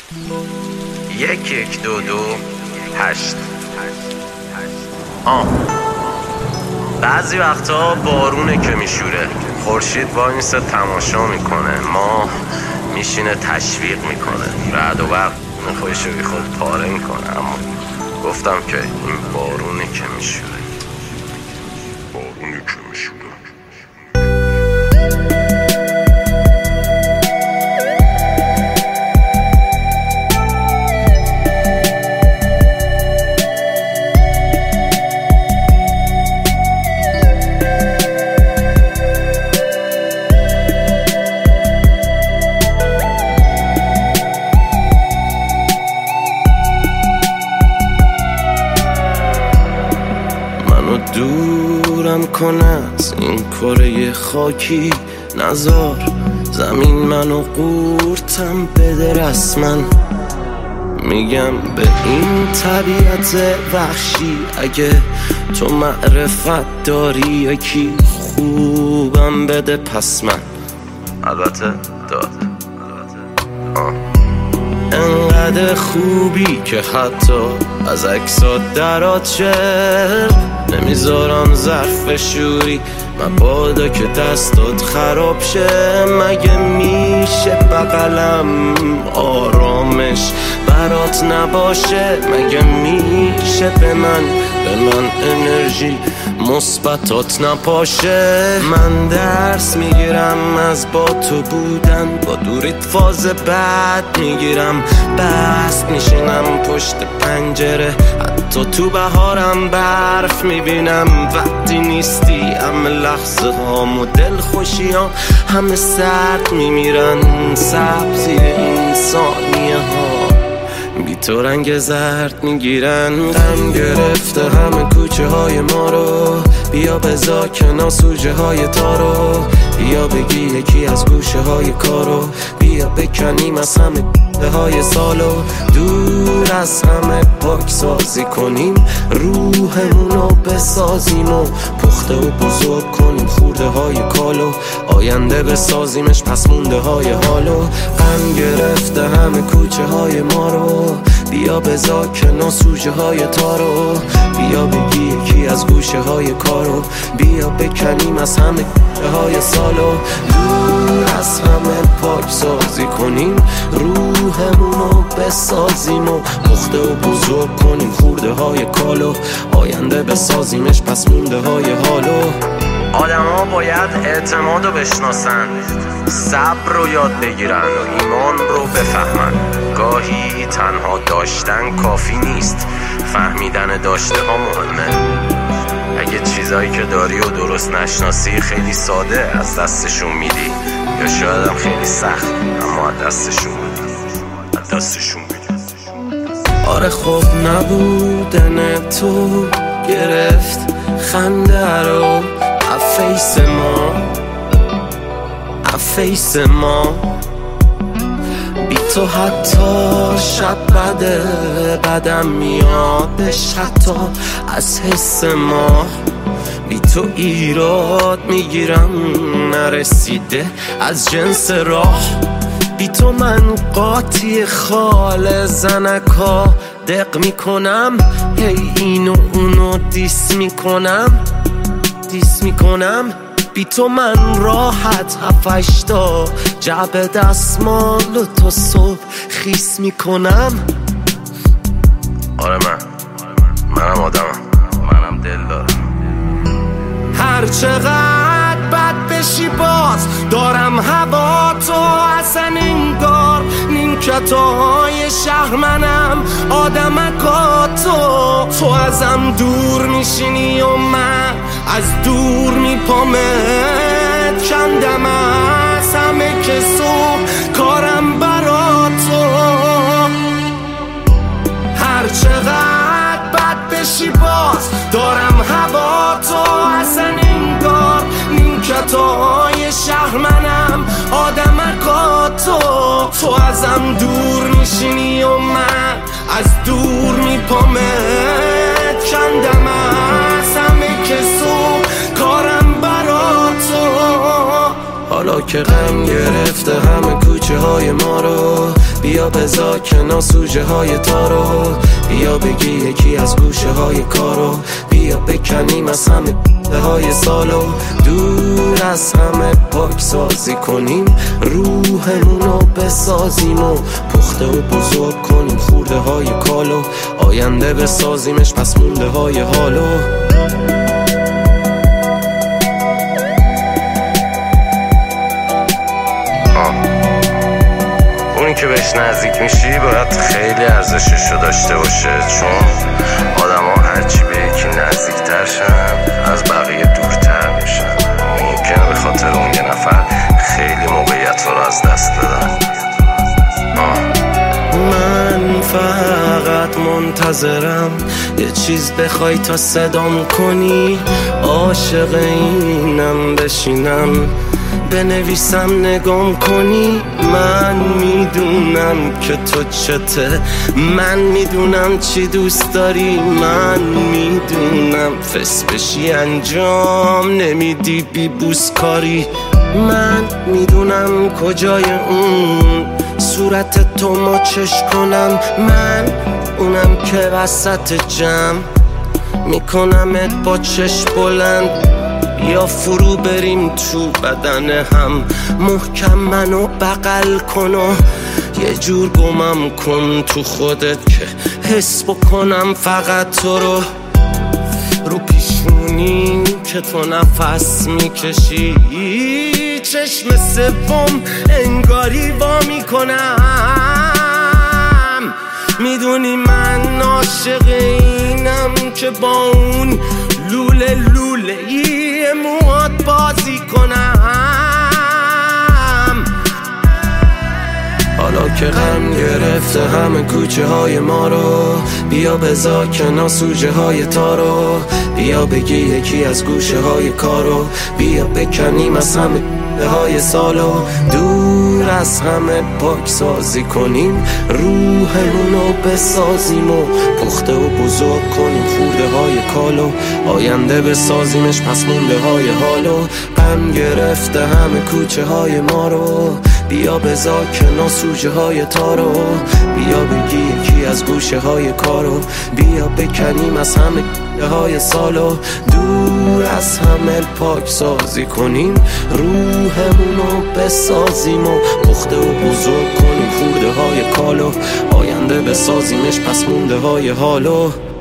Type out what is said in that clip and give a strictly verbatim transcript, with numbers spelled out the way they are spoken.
یک یک دو دو هشت. آه بعضی وقتا بارونه که میشوره، خورشید وایسه تماشا میکنه، ماه میشینه تشویق میکنه، رعد و برق خودشو بی خود پاره میکنه. اما گفتم که این بارونه که میشوره، بارونه که میشوره. دورم کن از این کره خاکی، نزار زمین منو قورتم بده رسما. میگم به این طبیعت وحشی اگه تو معرفت داری یکی خوبم بده پس من البته داد. انقدر خوبی که حتی از عکسات درات شد نمیذارم ظرف شوری، مبادا که دستات خراب شه. مگه میشه بغلم آرامش برات نباشه؟ مگه میشه به من به من انرژی مثبتات نپاشه؟ من درس میگیرم از با تو بودن، با دوریت فاز بعد میگیرم، بست میشینم پشت پنجره، حتی تو بهارم برف میبینم. وقتی نیستی همه لحظه هام و دل خوشیام همه سرد میمیرن، سبزی این ثانیه ها بی تو رنگ زرد میگیرن. غم گرفته همه کوچه های ما رو، بیا بزا کنار سوژه های تارو، بیا بگی یکی از گوشه های کارو، بیا بکنیم از همه گوشه های سالو، دور از همه پاک سازی کنیم، روحمونو بسازیم و پخته و بزرگ کنیم خورده های کالو، آینده بسازیمش پس مونده های حالو. غم گرفته همه کوچه های ما رو، بیا بزا کنار سوژه های تارو، بیا بگی یکی از گوشه های کارو، بیا بکنیم از همه گوشه های سالو، دور از همه پاک سازی کنیم، روحمونو بسازیم و پخته و بزرگ کنیم خورده های کالو، آینده بسازیمش پس مونده های حالو. آدم ها باید اعتماد رو بشناسن، صبر رو یاد بگیرن و ایمان رو بفهمن. گاهی تنها داشتن کافی نیست، فهمیدن داشته ها مهمه. اگه چیزایی که داری و درست نشناسی خیلی ساده از دستشون میدی، یا شاید هم خیلی سخت اما از دستشون میدی از دستشون میدی آره خب نبودن تو گرفت خنده رو افیس ما افیس ما بی تو حتی شب بده بدم میادش، حتی از حس ما بی تو ایراد میگیرم نرسیده از جنس راه، بی تو من قاطی خال زنکا دق میکنم، هی اینو اونو دیس میکنم دیس میکنم بی تو من راحت هفشتا جعب دستمال و تا صبح خیس میکنم. آره من منم آدمم، منم دل دارم. هر چقدر بد بشی باز دارم هوا تو، اصلا انگار نیمکتای شهر منم آدمکا تو، تو ازم دور میشینی و من از دور میپامت کندم از همه که صبح کارم برا تو. هر چقدر بد بشی باز دارم هوا تو، اصلا انگار نیمکتای شهر منم آدمکا تو، تو ازم دور میشینی و من از دور میپامت کندم از همه که صبح کارم برا تو. حالا که غم گرفته همه کوچه های ما رو، بیا بیا بذار کنار سوژه های تارو، بیا بگی یکی از گوشه های کارو، بیا بکنیم از همه های سالو، دور از همه پاک سازی کنیم، روحمونو بسازیم و پخته و بزرگ کنیم خورده های کالو، آینده بسازیمش پس مونده های حالو. اونی که بهش نزدیک میشی باید خیلی ارزششو داشته باشه، چون آدم ها هرچی به یکی نزدیکتر شن از بقیه دورتر میشن. ممکنه به خاطر اون یه نفر خیلی موقعیت رو از دست بدن. آه. من فقط منتظرم یه چیز بخوای تا صدام کنی، عاشق اینم بشینم بنویسم نگام کنی. من میدونم که تو چته، من میدونم چی دوست داری، من میدونم فس بشی انجام نمیدی بی بوس کاری. من میدونم کجای اون صورت تو مچش کنم، من اونم که وسط جمع میکنمت با چش بلند، یا فرو بریم تو بدن هم محکم منو بغل کن و یه جور گمم کن تو خودت که حس بکنم فقط تو رو. رو پیشونی که تو نفس میکشی، چشم سوم انگاری وا میکنم، میدونی من عاشق اینم که با اون لوله لوله ای موهات بازی کنم. حالا که غم گرفته همه کوچه های ما رو، بیا بذار کنار سوژه های تارو، بیا بگی یکی از گوشه های کارو، بیا بکنیم از همه های سالو، دور از همه پاک سازی کنیم، روحمونو بسازیم و پخته و بزرگ کنیم خورده های کالو، آینده بسازیمش پس مونده های حالو. غم گرفته همه کوچه های ما رو، بیا بذار کنار سوژه های تارو، بیا بگی یکی از گوشه های کارو، بیا بکنیم از همه های سالو، دور از همه پاک سازی کنیم، روحمونو بسازیم و پخته و بزرگ کنیم خورده های کالو، آینده بسازیمش پس مونده های حالو.